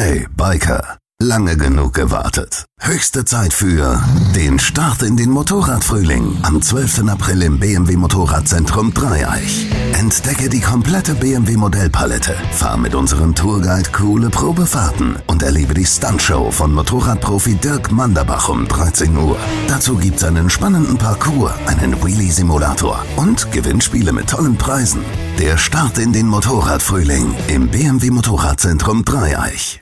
Hey, Biker, lange genug gewartet. Höchste Zeit für den Start in den Motorradfrühling am 12. April im BMW Motorradzentrum Dreieich. Entdecke die komplette BMW Modellpalette, fahr mit unserem Tourguide coole Probefahrten und erlebe die Stuntshow von Motorradprofi Dirk Manderbach um 13 Uhr. Dazu gibt's einen spannenden Parcours, einen Wheelie-Simulator und Gewinnspiele mit tollen Preisen. Der Start in den Motorradfrühling im BMW Motorradzentrum Dreieich.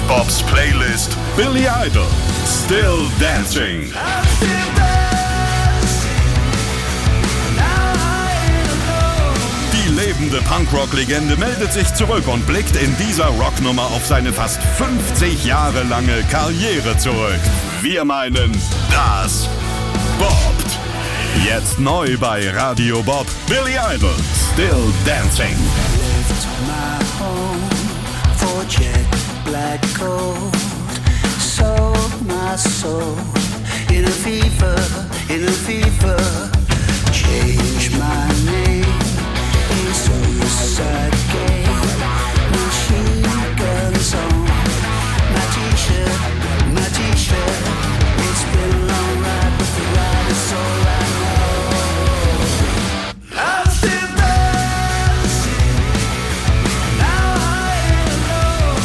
Bobs Playlist Billy Idol, Still Dancing. Die lebende Punkrock-Legende meldet sich zurück und blickt in dieser Rocknummer auf seine fast 50 Jahre lange Karriere zurück. Wir meinen, das bobbt. Jetzt neu bei Radio Bob, Billy Idol, Still Dancing. Black gold, sold my soul in a fever, change my name in suicide game, machine guns on my t-shirt, it's been a long ride, but the ride is all I know. I'm still dancing, now I ain't alone.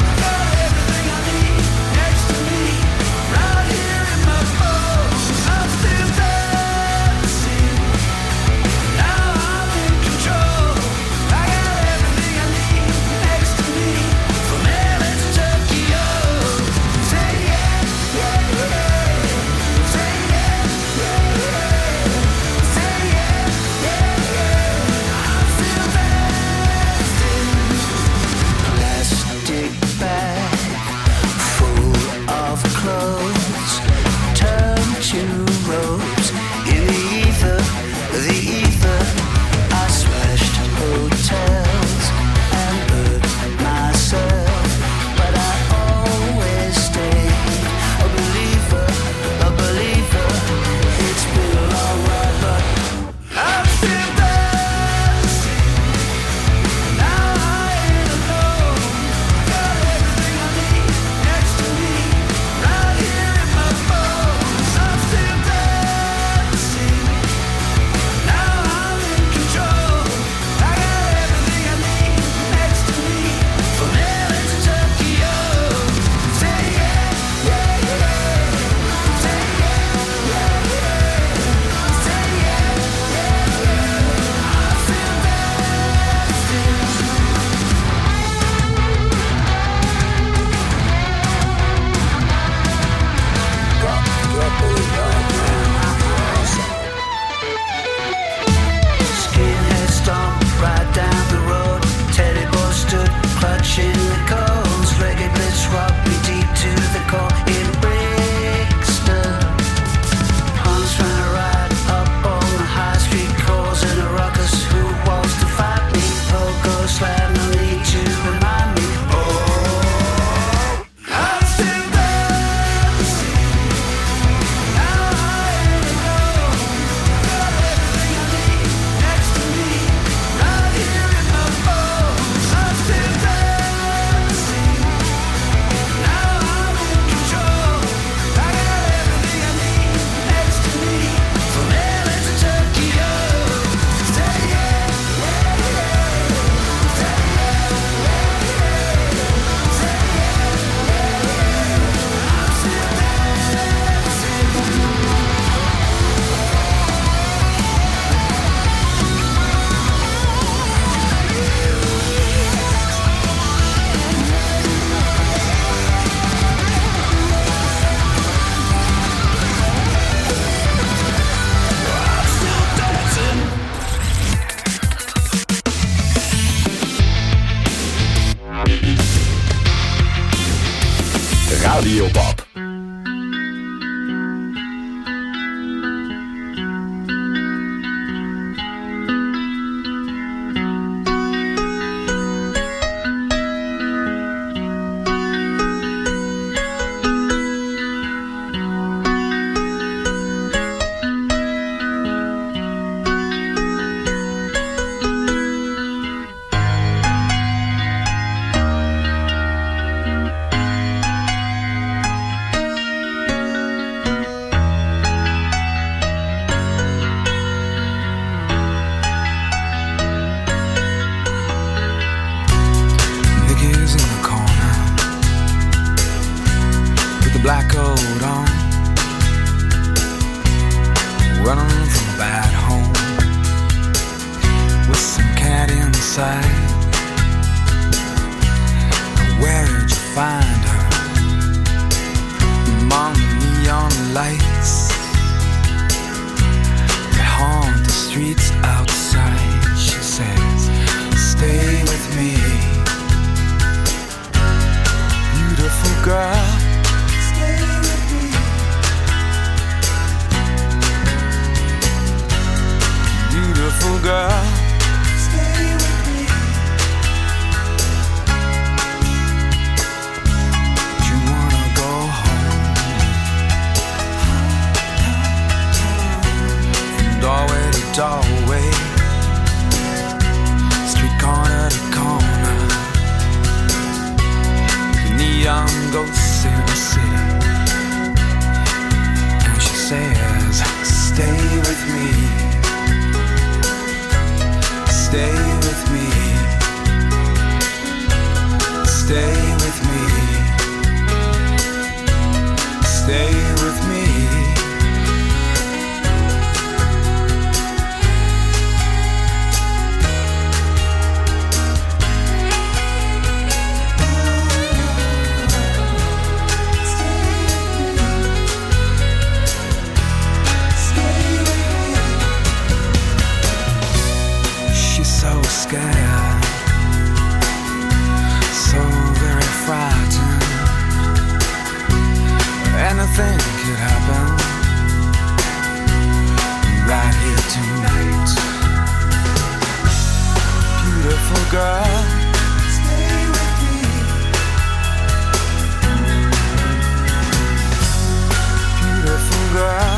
Radio Bob. Black coat on, running from a bad home, with some cat inside, Where'd you find her? Among the neon lights that haunt the streets outside. She says, stay with me, beautiful girl. Stay with me, beautiful girl. Stay with me. Do you wanna go home? From doorway to doorway, street corner to corner, the neon ghosts in the city. And she says, stay with me, stay with me, stay with me, stay with me. Scared, so very frightened. Anything could happen right here tonight. Beautiful girl, stay with me. Beautiful girl.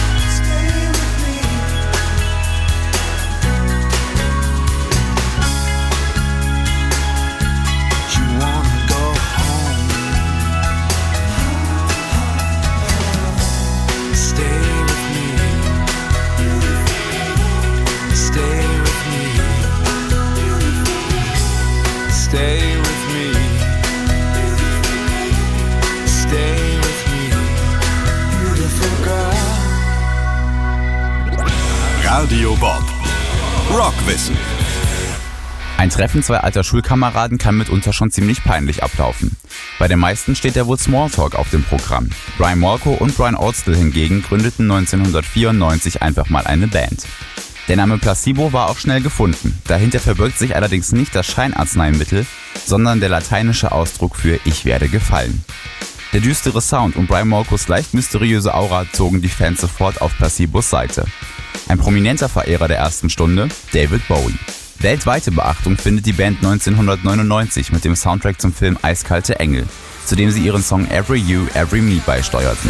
Stay with me, stay with me, beautiful girl. Radio Bob. Rockwissen. Ein Treffen zweier alter Schulkameraden kann mitunter schon ziemlich peinlich ablaufen. Bei den meisten steht ja wohl Smalltalk auf dem Programm. Brian Molko und Brian Oldstill hingegen gründeten 1994 einfach mal eine Band. Der Name Placebo war auch schnell gefunden. Dahinter verbirgt sich allerdings nicht das Scheinarzneimittel, sondern der lateinische Ausdruck für Ich werde gefallen. Der düstere Sound und Brian Molkos leicht mysteriöse Aura zogen die Fans sofort auf Placebos Seite. Ein prominenter Verehrer der ersten Stunde, David Bowie. Weltweite Beachtung findet die Band 1999 mit dem Soundtrack zum Film Eiskalte Engel, zu dem sie ihren Song Every You, Every Me beisteuerten.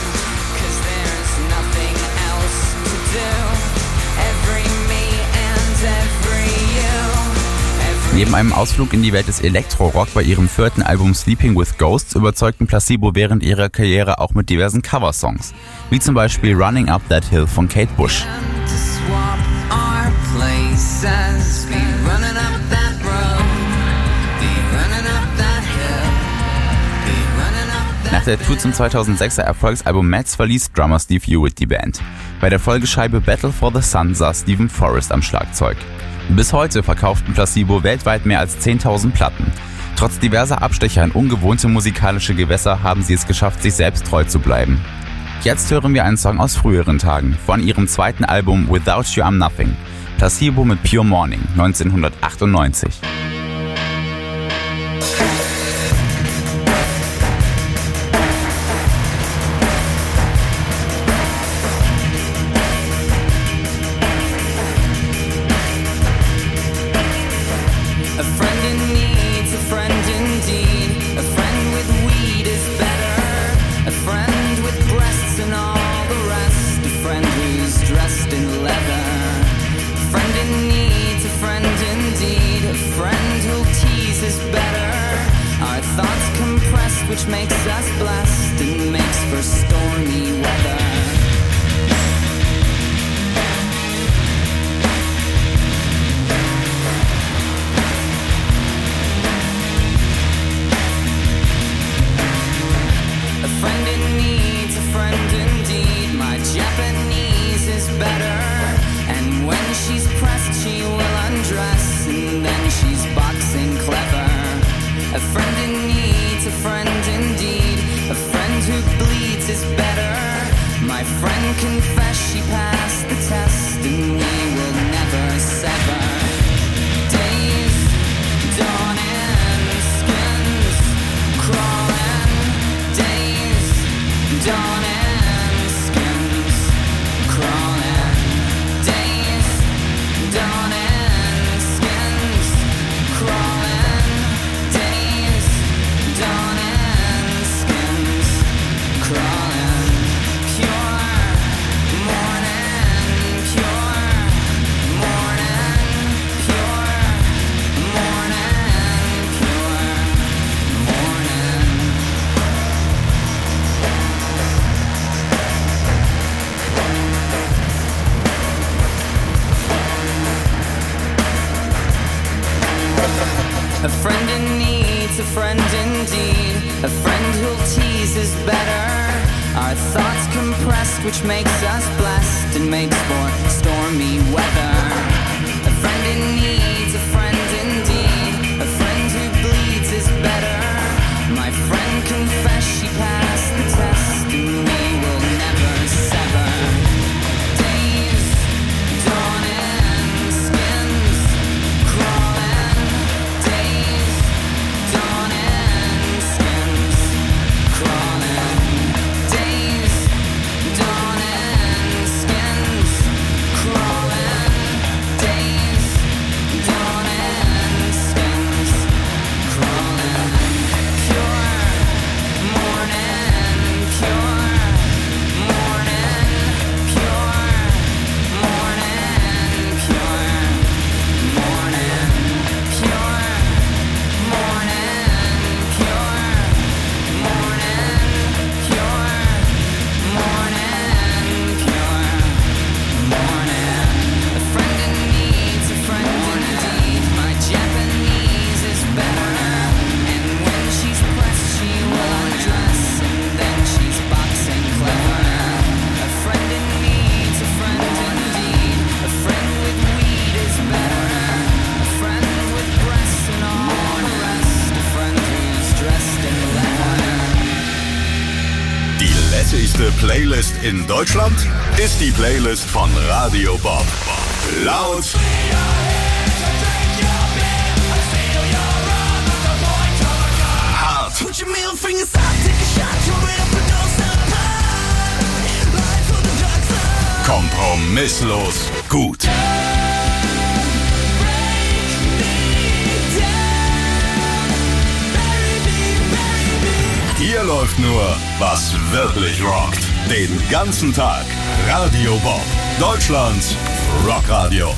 Neben einem Ausflug in die Welt des Elektro-Rock bei ihrem 4. Album Sleeping with Ghosts überzeugten Placebo während ihrer Karriere auch mit diversen Coversongs, wie zum Beispiel Running Up That Hill von Kate Bush. Nach der Tour zum 2006er Erfolgsalbum Mats verließ Drummer Steve Hewitt die Band. Bei der Folgescheibe Battle for the Sun saß Stephen Forrest am Schlagzeug. Bis heute verkauften Placebo weltweit mehr als 10.000 Platten. Trotz diverser Abstecher in ungewohnte musikalische Gewässer haben sie es geschafft, sich selbst treu zu bleiben. Jetzt hören wir einen Song aus früheren Tagen, von ihrem zweiten Album Without You I'm Nothing. Placebo mit Pure Morning, 1998. Which makes us blessed and makes for stormy weather. A friend in need's a friend indeed. My Japanese is better. And when she's pressed she will undress. And then she's boxing clever. A friend in needs a friend indeed. A friend who bleeds is better. My friend confessed she passed the test, and we will never sever. Days dawning, skins crawling. Days dawning, skins crawling. Days dawning, skins crawling. Days dawning, skins crawling. Pure morning, pure morning, pure morning, pure morning. A friend in need's a friend indeed. A friend who'll tease is better. Our thoughts compressed, which makes us blessed and makes for stormy weather. A friend in need's a friend indeed. A friend who bleeds is better. My friend confessed she passed the test, and we will never sever. Days dawning, skins crawling. Days dawning, skins crawling. Days dawning, skins crawling. Days dawning, skins crawling. Pure morning, pure morning, pure morning, pure morning, pure morning, pure morning, pure morning, pure morning. A friend in need's a friend indeed. My Japanese is better, and when she's pressed she will undress, and then she's boxing clever. A friend in need's a friend indeed. A friend with weed is better. A friend with breasts and all the rest. A friend who's dressed in leather. Die lässigste Playlist in Deutschland ist die Playlist von Radio Bob. Laut, hart, Put your middle fingers up, take a shot, throw it up and don't stop. Ride for the dark side. kompromisslos gut. Break me down. Bury me. Hier läuft nur, was wirklich rockt. Den ganzen Tag. Radio Bob. Deutschlands Rockradio.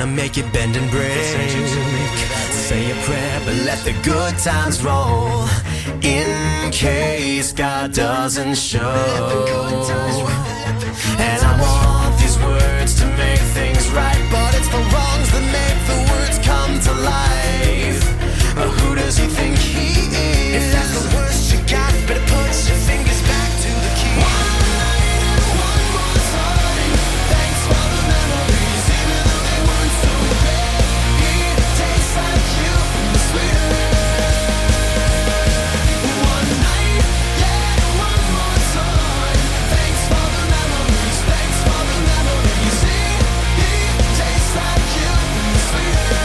make you bend and break. Say a prayer, but let the good times roll. In case God doesn't show. And I want these words to make things right, but it's the wrongs that make the words come to life. Who does he think he is? If that's the worst you got, better put your fingers back to the key. One night and one more time. Thanks for the memories, even though they weren't so great. It tastes like you from the sweeter. One night, yeah, one more time. Thanks for the memories, thanks for the memories. It tastes like you from the sweeter.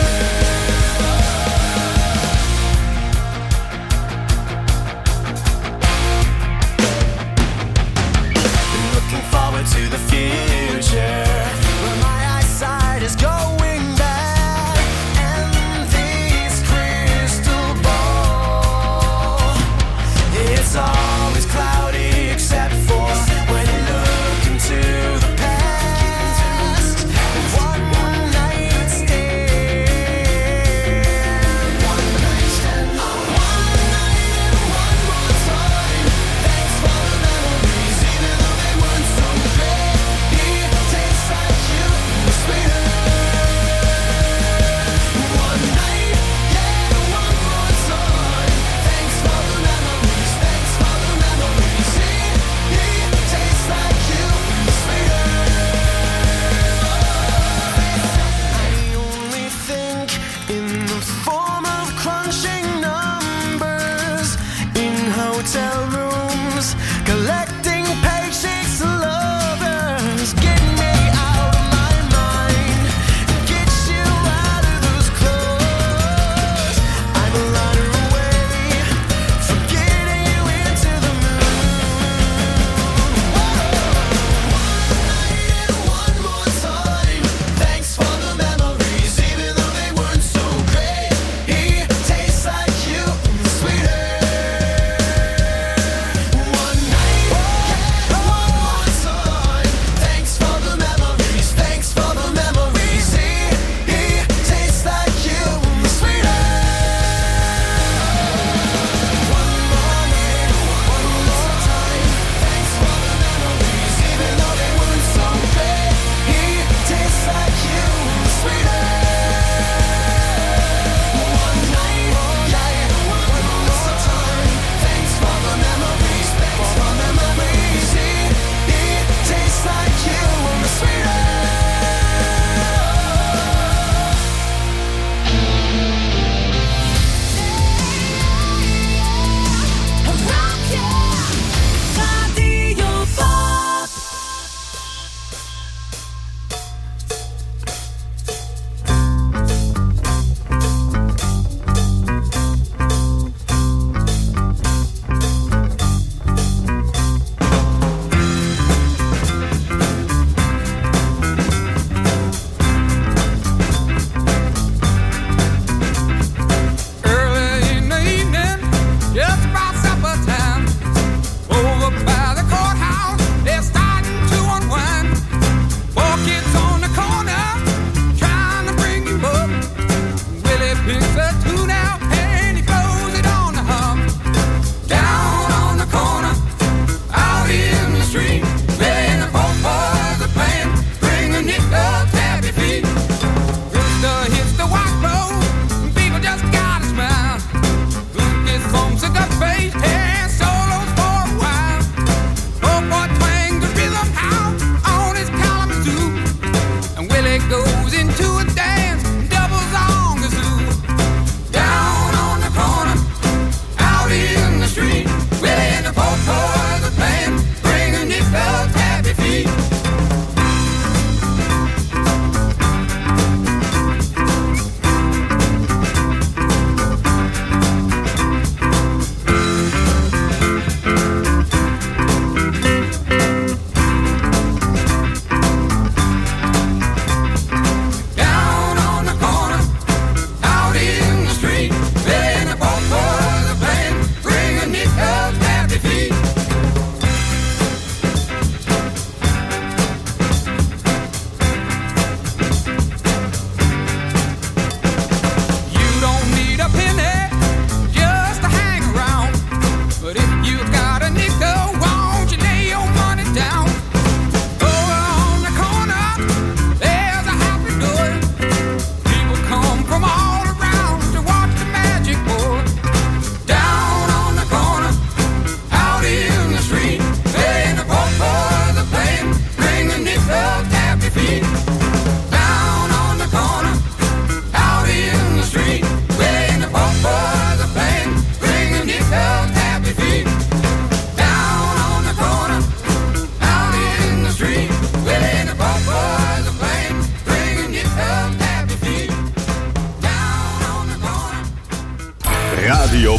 Looking forward to the future, where my eyesight is going back, and this crystal ball, it's always cloudy except for when you look into the past. One night stand, one night stand, one night and one more time. Thanks for the memories, even though they weren't so great. It tastes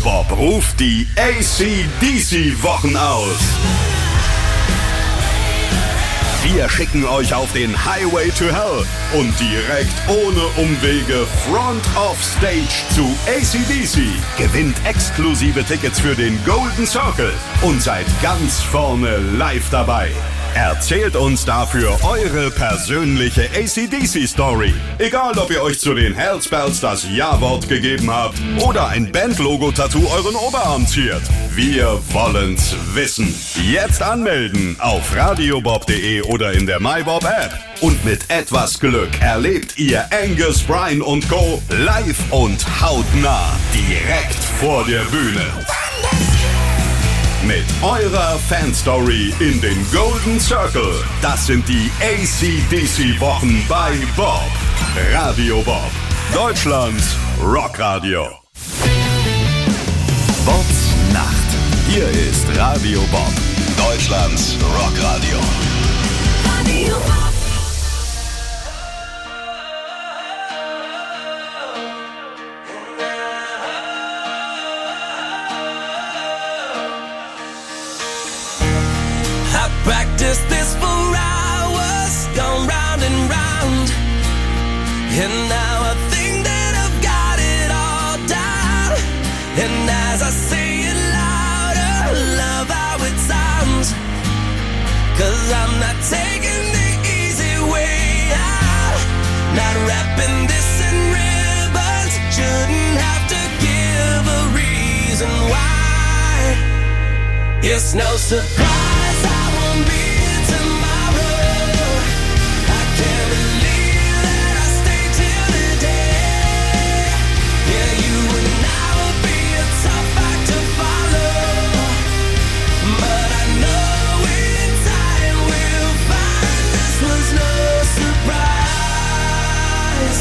Bob ruft die AC/DC-Wochen aus. Wir schicken euch auf den Highway to Hell und direkt ohne Umwege Front of Stage zu AC/DC. Gewinnt exklusive Tickets für den Golden Circle und seid ganz vorne live dabei. Erzählt uns dafür eure persönliche AC/DC-Story. Egal, ob ihr euch zu den Hellspells das Ja-Wort gegeben habt oder ein Band-Logo-Tattoo euren Oberarm ziert. Wir wollen's wissen. Jetzt anmelden auf radiobob.de oder in der MyBob-App. Und mit etwas Glück erlebt ihr Angus, Bryan und Co. live und hautnah direkt vor der Bühne. Mit eurer Fanstory in den Golden Circle. Das sind die AC/DC-Wochen bei Bob. Radio Bob. Deutschlands Rockradio. Bobs Nacht. Hier ist Radio Bob. Deutschlands Rockradio. Radio Bob. Practiced this for hours, gone round and round, and now I think that I've got it all down. And as I say it louder, love how it sounds, 'cause I'm not taking the easy way out, not wrapping this in ribbons, shouldn't have to give a reason why. It's no surprise be here tomorrow. I can't believe that I stayed till today. Yeah, you and I will be a tough act to follow, but I know in time we'll find this was no surprise.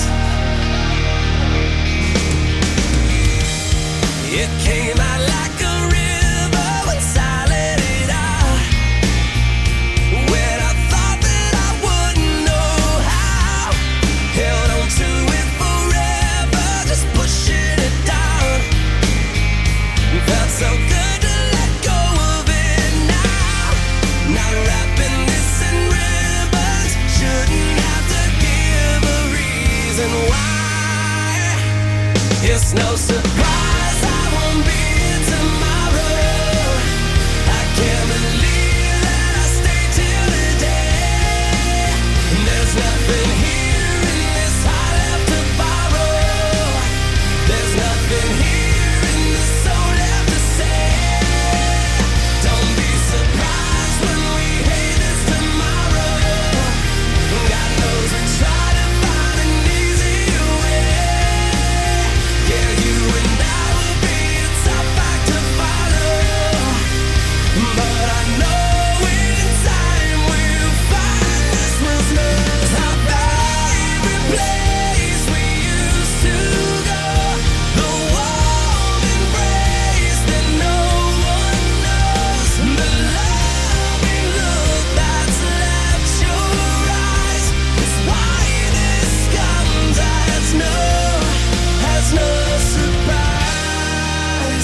It came out like a river once I let it out. When I thought that I wouldn't know how, held on to it forever, just pushing it down. Felt so good to let go of it now. Not wrapping this in ribbons, shouldn't have to give a reason why. It's no surprise I won't be here tomorrow. I can't believe that I stayed till today. And there's nothing here in this heart left to borrow. There's nothing here in this soul left to say. Don't be surprised when we hate this tomorrow. God knows we try to find an easier way. Yeah, you and I will be a tough act to follow, but I know in time we'll find this was no favorite place we used to go. The warm embrace that no one knows. The loving look that's left your eyes. It's why this comes as no surprise.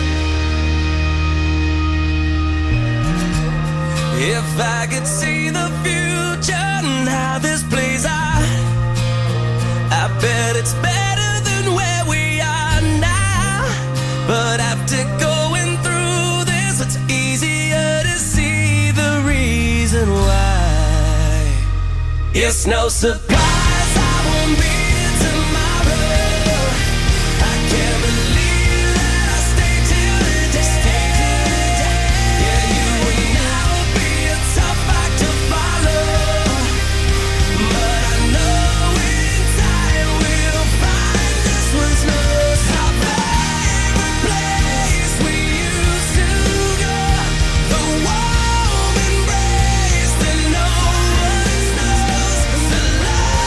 If I could see the future and how this plays out, I bet it's better than where we are now. But after going through this, it's easier to see the reason why. It's no surprise I won't be here tomorrow. I can't believe that I stayed till today. Yeah, you and I will be a tough act to follow, but I know in time we'll find this was no favorite place we used to go. The warm embrace that no one knows. The love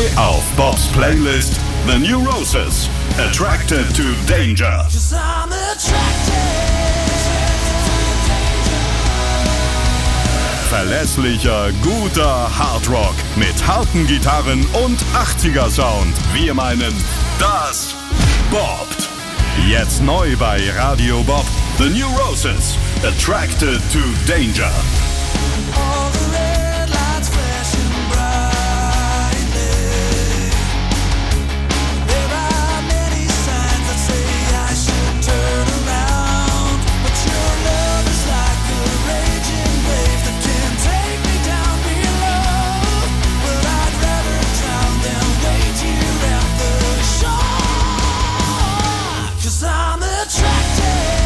Neu auf Bobs Playlist The New Roses, Attracted to Danger. Verlässlicher, guter Hardrock mit harten Gitarren und 80er Sound. Wir meinen das Bobbt. Jetzt neu bei Radio Bob, The New Roses, Attracted to Danger. All the red lights flashing brightly. There are many signs that say I should turn around, but your love is like a raging wave that can take me down below. But I'd rather drown than wait here at the shore, 'cause I'm attracted.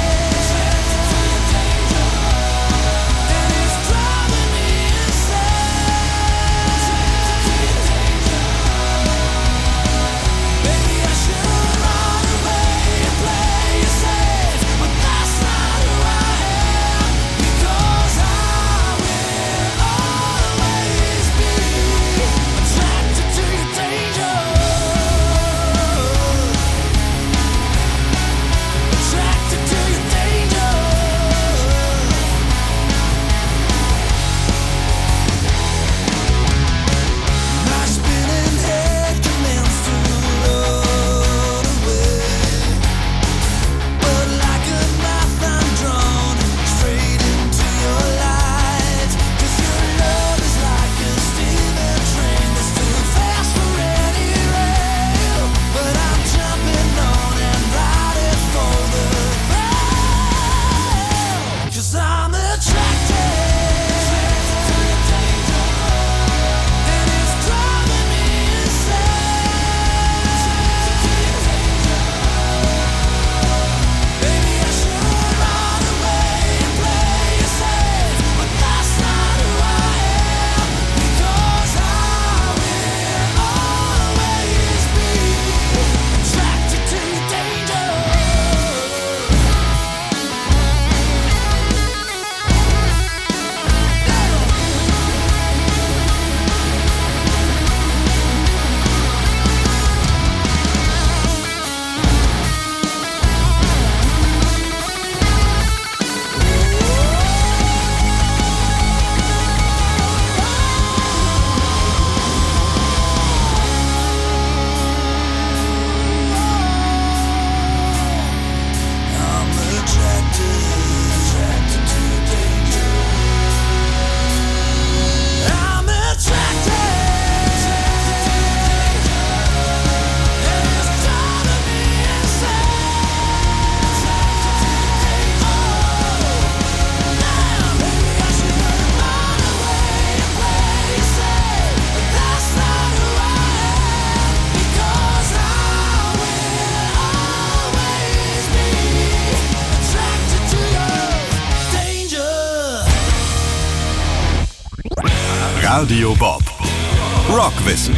Radio Bob. Rockwissen.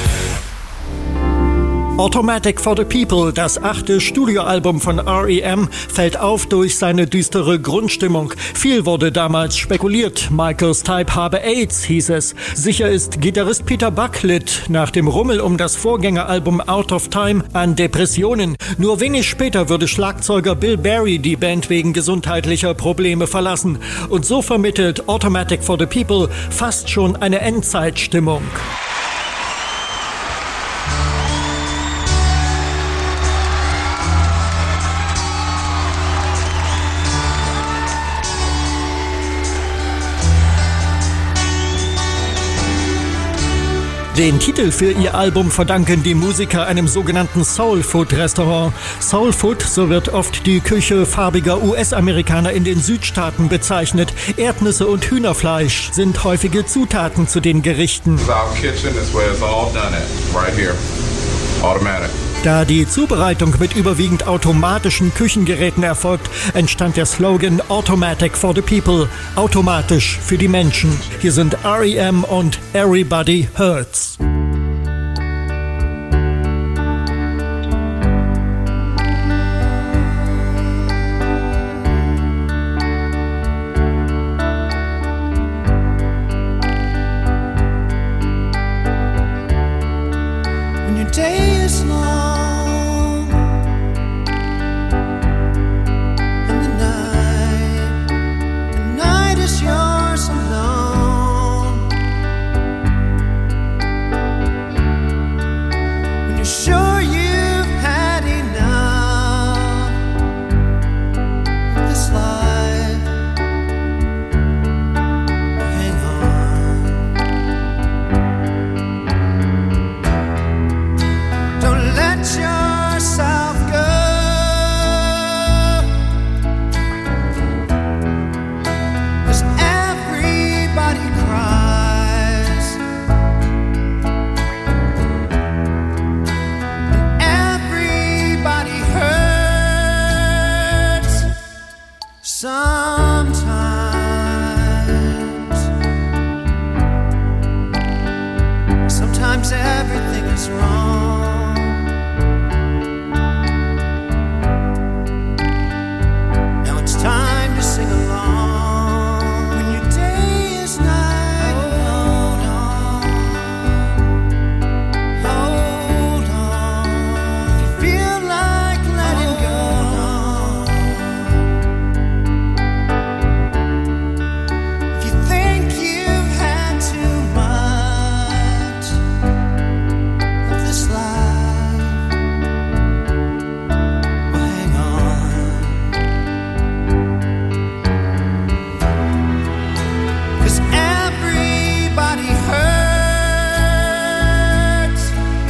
Automatic for the People, das 8. Studioalbum von R.E.M., fällt auf durch seine düstere Grundstimmung. Viel wurde damals spekuliert. Michael Stipe habe AIDS, hieß es. Sicher ist Gitarrist Peter Buck litt nach dem Rummel um das Vorgängeralbum Out of Time an Depressionen. Nur wenig später würde Schlagzeuger Bill Berry die Band wegen gesundheitlicher Probleme verlassen. Und so vermittelt Automatic for the People fast schon eine Endzeitstimmung. Den Titel für ihr Album verdanken die Musiker einem sogenannten Soul Food Restaurant. Soul Food, so wird oft die Küche farbiger US-Amerikaner in den Südstaaten bezeichnet. Erdnüsse und Hühnerfleisch sind häufige Zutaten zu den Gerichten. Da die Zubereitung mit überwiegend automatischen Küchengeräten erfolgt, entstand der Slogan Automatic for the People, automatisch für die Menschen. Hier sind R.E.M. und Everybody Hurts. sometimes everything is wrong. Now it's time to sing along. When your day is night, hold on, hold on. If you feel like letting go, if you think you've had too much of this life, well, hang on. 'Cause everybody hurts.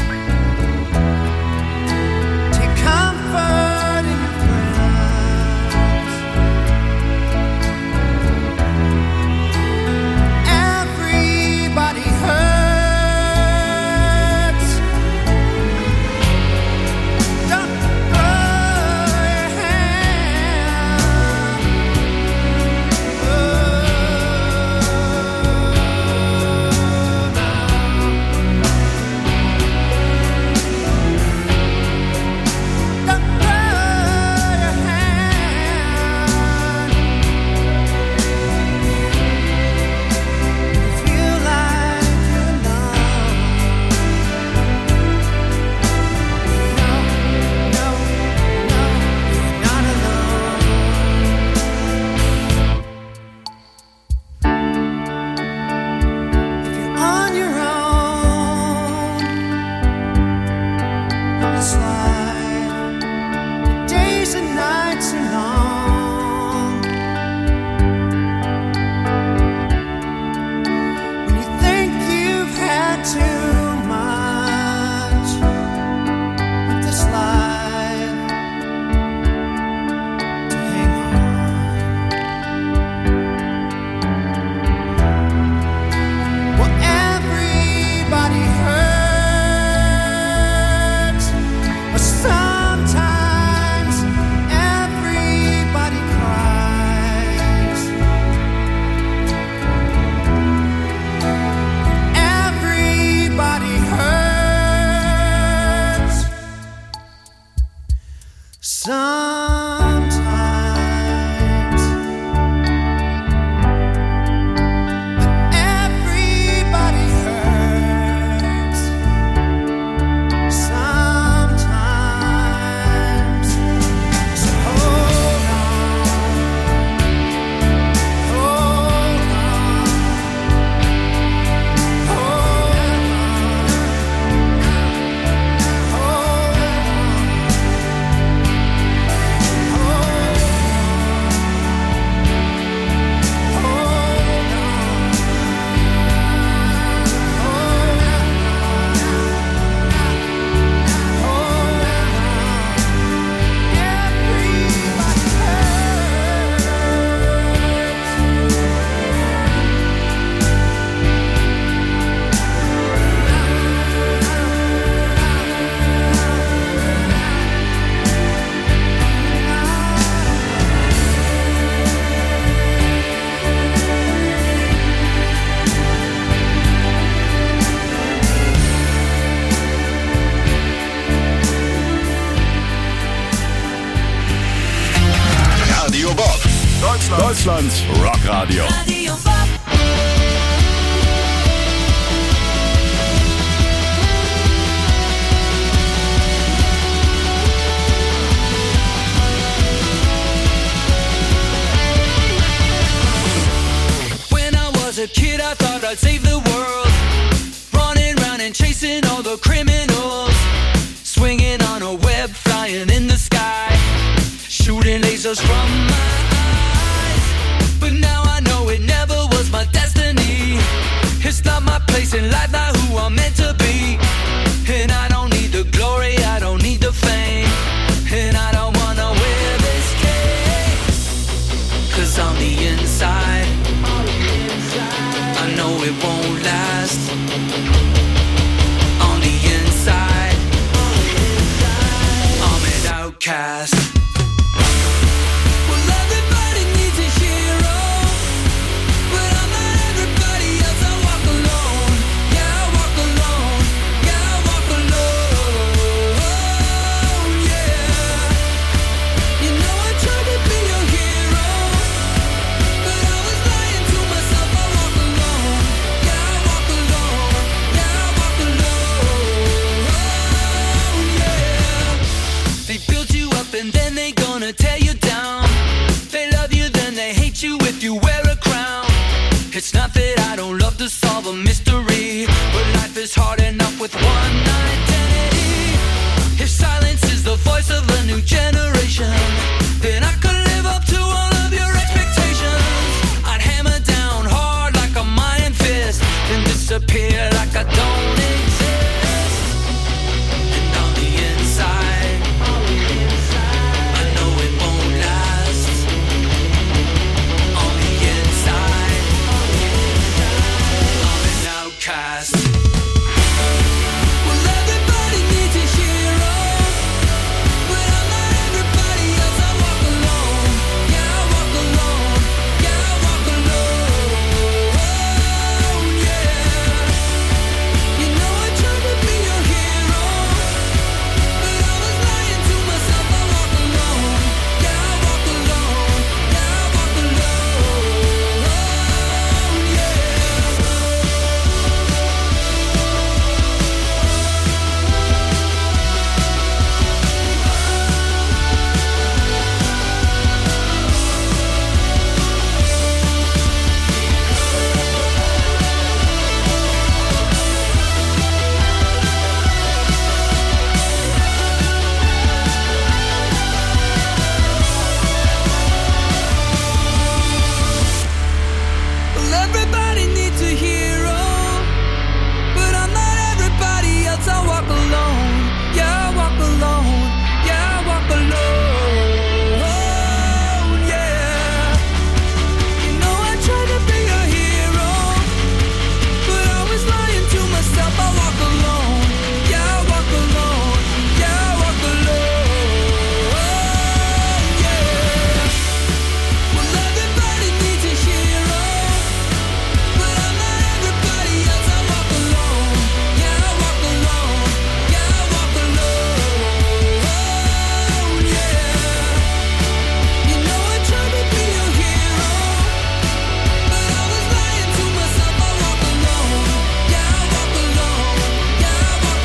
Take comfort in your friends. Everybody hurts. Don't throw your hand. Don't throw your hand. Feel like you're alone. No, you're not alone. If you're on your own on this life, the days and nights are long. When you think you've had too much of this life, to hang on. Well, everybody hurts, but sometimes everybody cries. Everybody hurts sometimes. Everybody hurts sometimes. So hold on, hold on, hold Radio Bob, Deutschlands Rockradio. Radio Bob. When I was a kid, I thought I'd save the world. Running round and chasing all the criminals. Swinging on a web, flying in the sky. Shooting lasers from my eyes. But now I know it never was my destiny. It's not my place in life, not who I'm meant to be. And I don't need the glory, I don't need the fame. And I don't wanna wear this cape. 'Cause on the inside, I know it won't last. On the inside, I'm an outcast. Well, everybody needs a hero, but I'm not everybody else. I walk alone, yeah, I walk alone. is hard enough with one identity. If silence is the voice of a new generation, then I could live up to all of your expectations. I'd hammer down hard like a Mayan fist, then disappear like I don't exist. And on the inside, I know it won't last. On the inside, I'm an outcast. Well, everybody needs a hero, but I'm not everybody else. I walk alone, yeah, I walk alone, yeah, I walk alone, yeah. You know I tried to be your hero, but I was lying to myself. I walk alone, yeah, I walk alone, yeah, I walk alone, yeah. Well, everybody needs a hero, but I'm not everybody else. I walk alone, yeah, I walk alone, yeah, I walk alone, yeah. You know I tried to be a hero, but I was lying to myself. I walk alone, yeah, I walk alone, yeah, I walk alone, yeah. Well, everybody needs a hero, but I'm not everybody else. I walk alone, yeah, I walk alone, yeah, I walk alone, yeah. You know I tried to be a hero, but I was lying to myself. I walk alone, yeah, I walk alone, yeah, I walk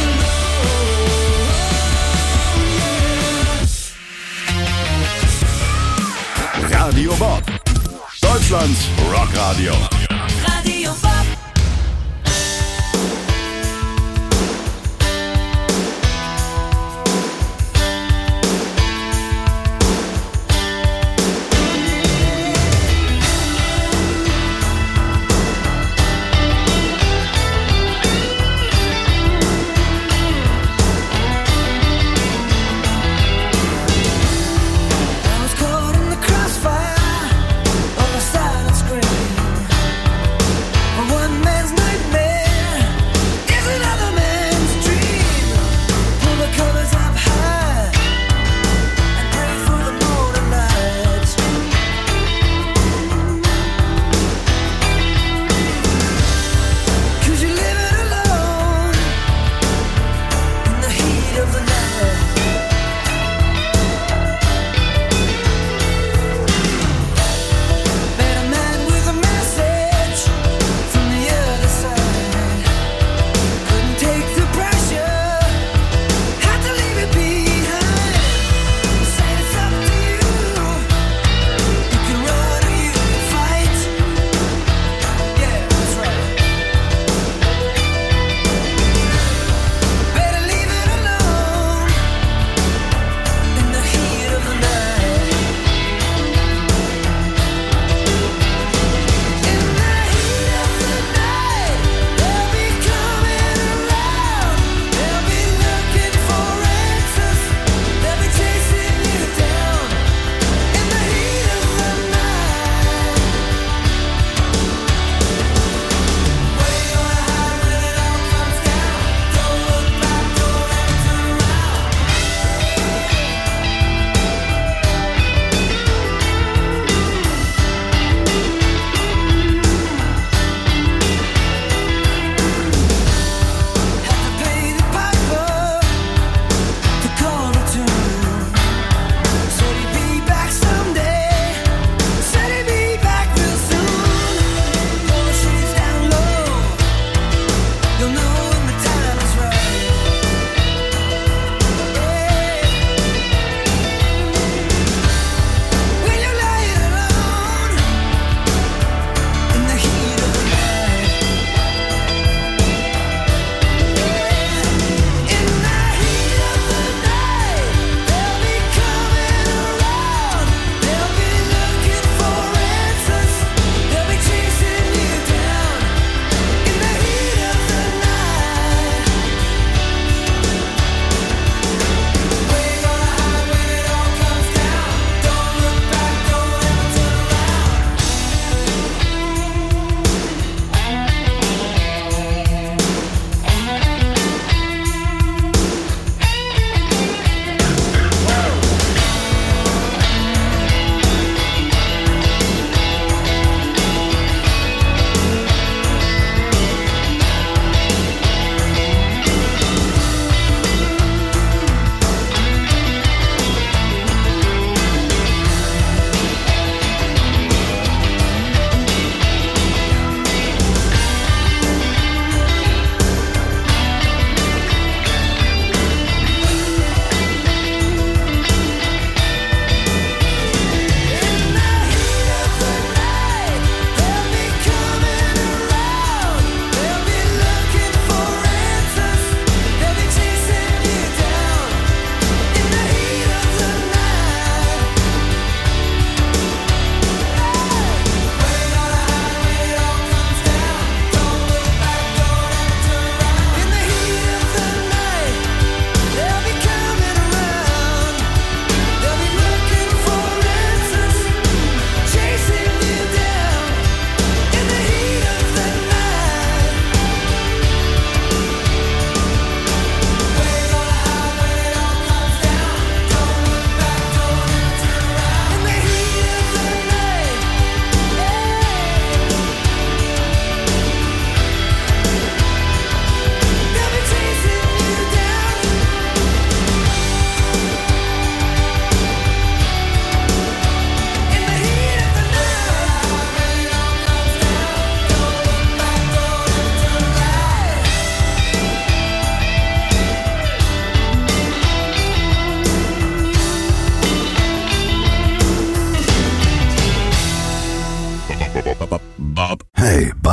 alone, yeah. Radio Bob, Deutschlands Rockradio. Radio Bob. I was caught in the crossfire of a silent scream.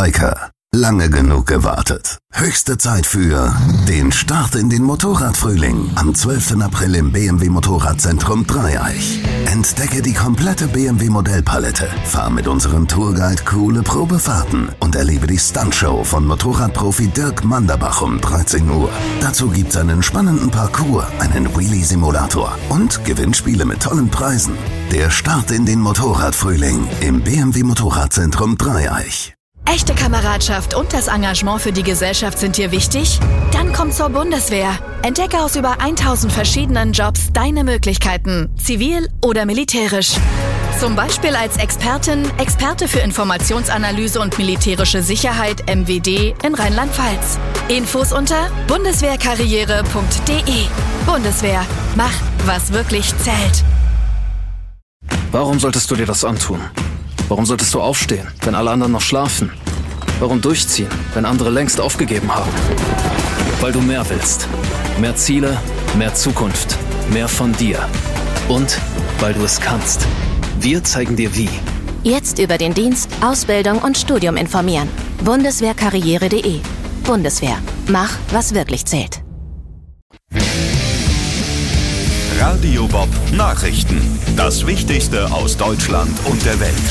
Biker. Lange genug gewartet. Höchste Zeit für den Start in den Motorradfrühling am 12. April im BMW Motorradzentrum Dreieich. Entdecke die komplette BMW Modellpalette, fahr mit unserem Tourguide coole Probefahrten und erlebe die Stuntshow von Motorradprofi Dirk Manderbach um 13 Uhr. Dazu gibt's einen spannenden Parcours, einen Wheelie-Simulator und Gewinnspiele mit tollen Preisen. Der Start in den Motorradfrühling im BMW Motorradzentrum Dreieich. Echte Kameradschaft und das Engagement für die Gesellschaft sind dir wichtig? Dann komm zur Bundeswehr. Entdecke aus über 1000 verschiedenen Jobs deine Möglichkeiten, zivil oder militärisch. Zum Beispiel als Experte für Informationsanalyse und militärische Sicherheit MWD in Rheinland-Pfalz. Infos unter bundeswehrkarriere.de. Bundeswehr, mach, was wirklich zählt. Warum solltest du dir das antun? Warum solltest du aufstehen, wenn alle anderen noch schlafen? Warum durchziehen, wenn andere längst aufgegeben haben? Weil du mehr willst. Mehr Ziele, mehr Zukunft, mehr von dir. Und weil du es kannst. Wir zeigen dir wie. Jetzt über den Dienst, Ausbildung und Studium informieren. Bundeswehrkarriere.de. Bundeswehr. Mach, was wirklich zählt. Radio Bob Nachrichten. Das Wichtigste aus Deutschland und der Welt.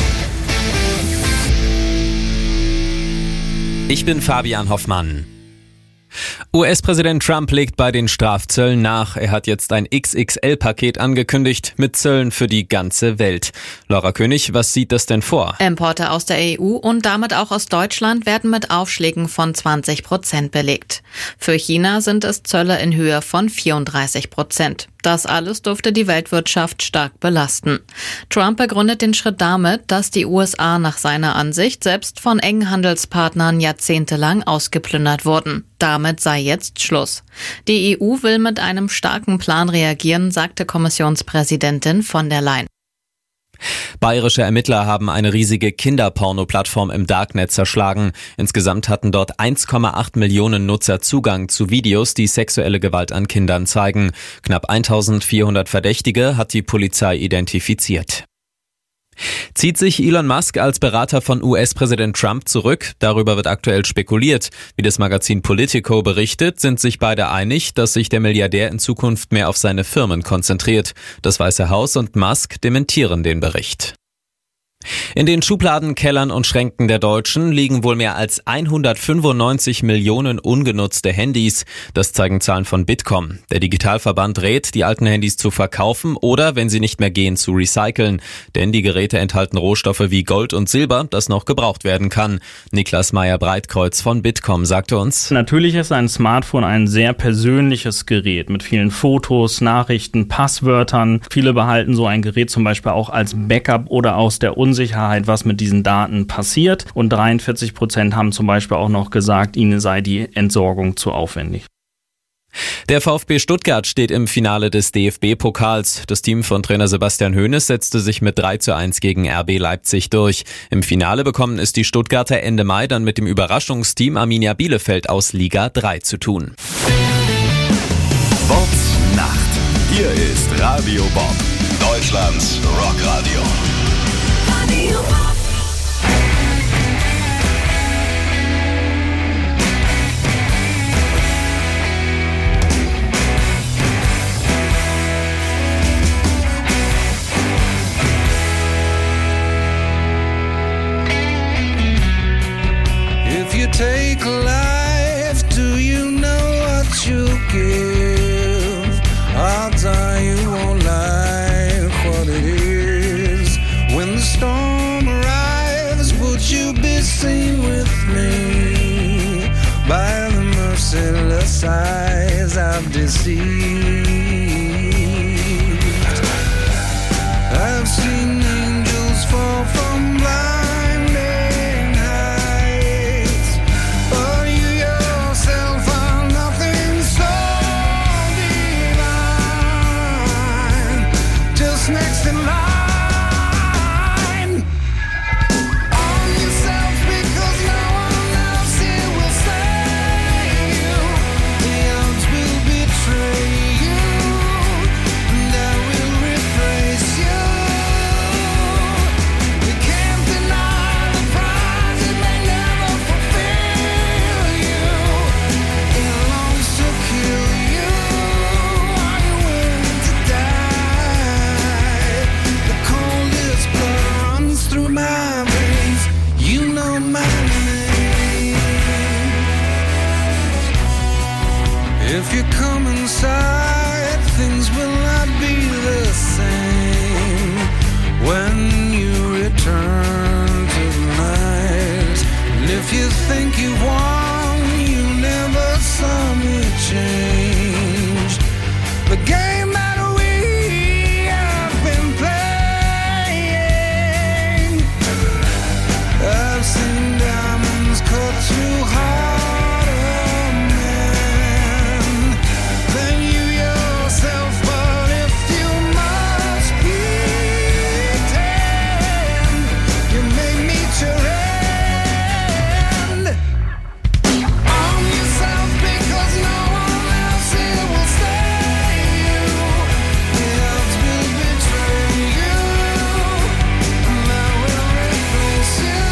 Ich bin Fabian Hoffmann. US-Präsident Trump legt bei den Strafzöllen nach. Er hat jetzt ein XXL-Paket angekündigt mit Zöllen für die ganze Welt. Laura König, was sieht das denn vor? Importe aus der EU und damit auch aus Deutschland werden mit Aufschlägen von 20% belegt. Für China sind es Zölle in Höhe von 34%. Das alles dürfte die Weltwirtschaft stark belasten. Trump begründet den Schritt damit, dass die USA nach seiner Ansicht selbst von engen Handelspartnern jahrzehntelang ausgeplündert wurden. Damit sei jetzt Schluss. Die EU will mit einem starken Plan reagieren, sagte Kommissionspräsidentin von der Leyen. Bayerische Ermittler haben eine riesige Kinderporno-Plattform im Darknet zerschlagen. Insgesamt hatten dort 1,8 Millionen Nutzer Zugang zu Videos, die sexuelle Gewalt an Kindern zeigen. Knapp 1400 Verdächtige hat die Polizei identifiziert. Zieht sich Elon Musk als Berater von US-Präsident Trump zurück? Darüber wird aktuell spekuliert. Wie das Magazin Politico berichtet, sind sich beide einig, dass sich der Milliardär in Zukunft mehr auf seine Firmen konzentriert. Das Weiße Haus und Musk dementieren den Bericht. In den Schubladen, Kellern und Schränken der Deutschen liegen wohl mehr als 195 Millionen ungenutzte Handys. Das zeigen Zahlen von Bitkom. Der Digitalverband rät, die alten Handys zu verkaufen oder, wenn sie nicht mehr gehen, zu recyceln. Denn die Geräte enthalten Rohstoffe wie Gold und Silber, das noch gebraucht werden kann. Niklas Meyer-Breitkreuz von Bitkom sagte uns: Natürlich ist ein Smartphone ein sehr persönliches Gerät mit vielen Fotos, Nachrichten, Passwörtern. Viele behalten so ein Gerät zum Beispiel auch als Backup oder aus der Unsicherheit, was mit diesen Daten passiert. Und 43% haben zum Beispiel auch noch gesagt, ihnen sei die Entsorgung zu aufwendig. Der VfB Stuttgart steht im Finale des DFB-Pokals. Das Team von Trainer Sebastian Hoeneß setzte sich mit 3:1 gegen RB Leipzig durch. Im Finale bekommen es die Stuttgarter Ende Mai dann mit dem Überraschungsteam Arminia Bielefeld aus Liga 3 zu tun. Bobs Nacht. Hier ist Radio Bob, Deutschlands Rockradio. If you take life, do you know what you give? Odds are you won't like what it is. When the storm arrives, would you be seen with me? By the merciless eyes I've deceived. I've seen angels fall from blinding heights, but you yourself are nothing so divine. Just next in line. If you come inside, things will not be the same when you return tonight. And if you think you won, you never saw me change the game that we have been playing. I've seen diamonds cut through harder men than you yourself. But if you must pretend, you may meet your end. Arm yourself because no one else here will save you. The odds will betray you, and I will replace you.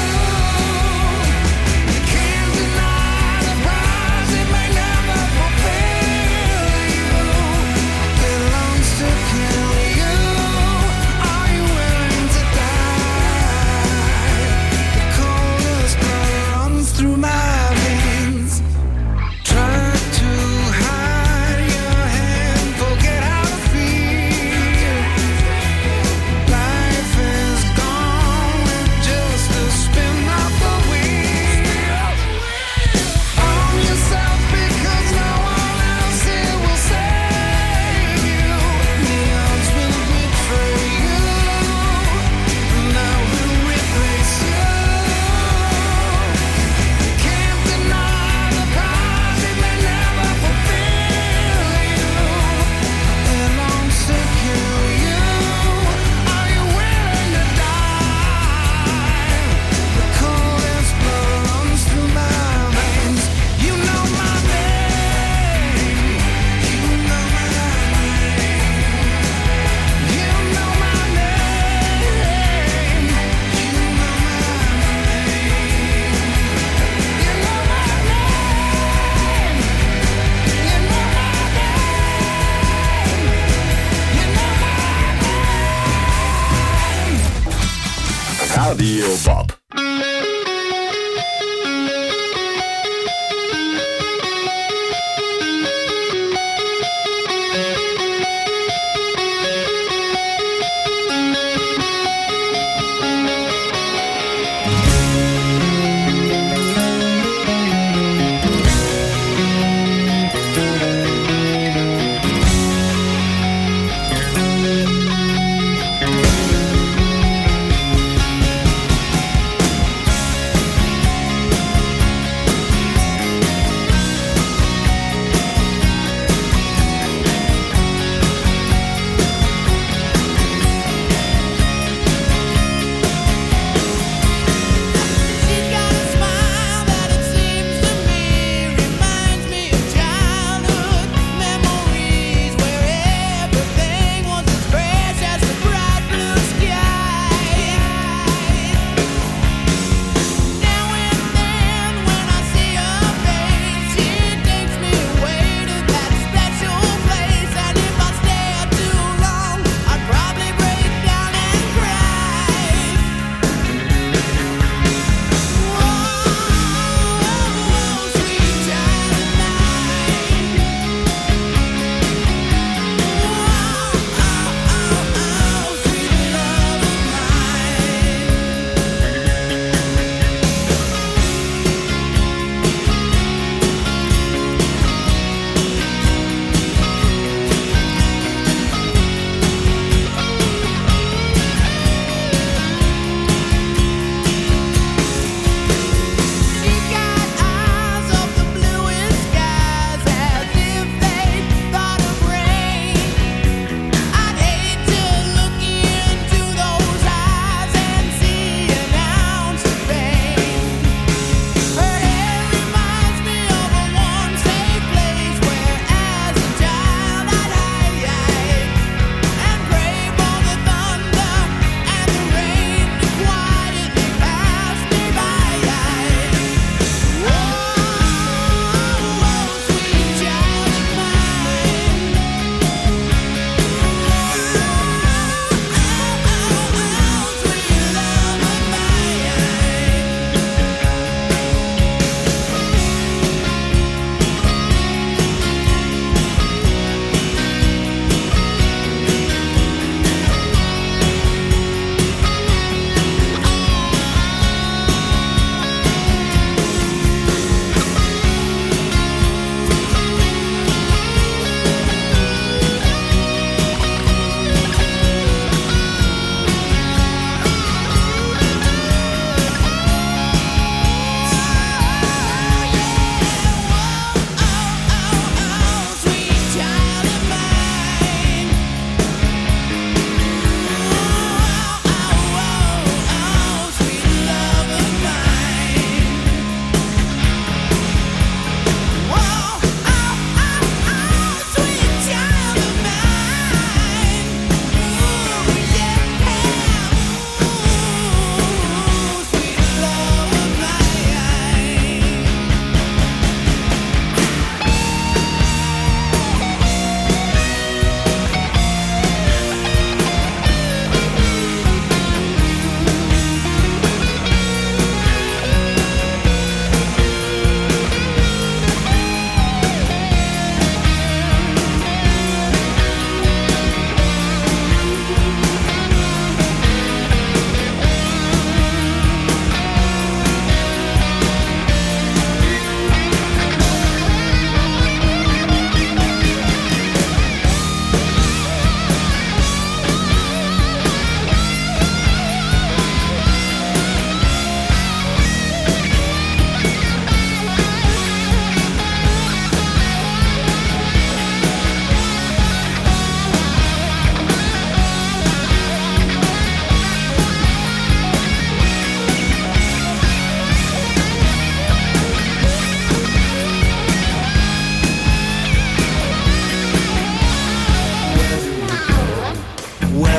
You can't deny the prize, it may never fulfill you. It longs to kill you. Are you willing to die? The coldest blood runs through my veins. Try to hide your hand, forget how to feel. Life is gone with just a spin of the wheel. Arm yourself because no one else here will save you. The odds will betray you, and I will replace you. You can't deny the prize, it may never fulfill you. It longs to kill you. Are you willing to die? The coldest blood runs through my veins. You know my name. You know my name. You know my name. You know my name. You know my name. You know my name. Radio Bob.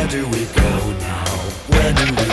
Where do we go now? Where do we